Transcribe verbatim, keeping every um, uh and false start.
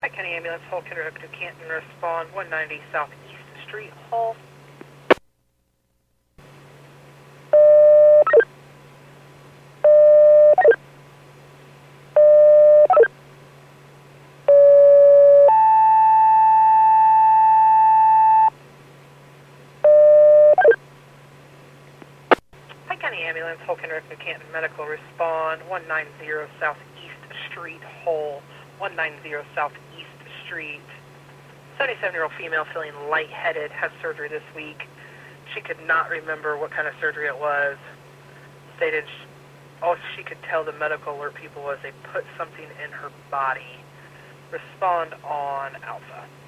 County Ambulance, Hull, Kennebec to Canton, respond one ninety Southeast Street, Hull. Hi County Ambulance, Hull, Kennebec to Canton, medical, respond one ninety Southeast Street, Hull, one ninety Southeast Street. seventy-seven-year-old female feeling lightheaded, has surgery this week. She could not remember what kind of surgery it was. Stated she, all she could tell the medical alert people was they put something in her body. Respond on Alpha.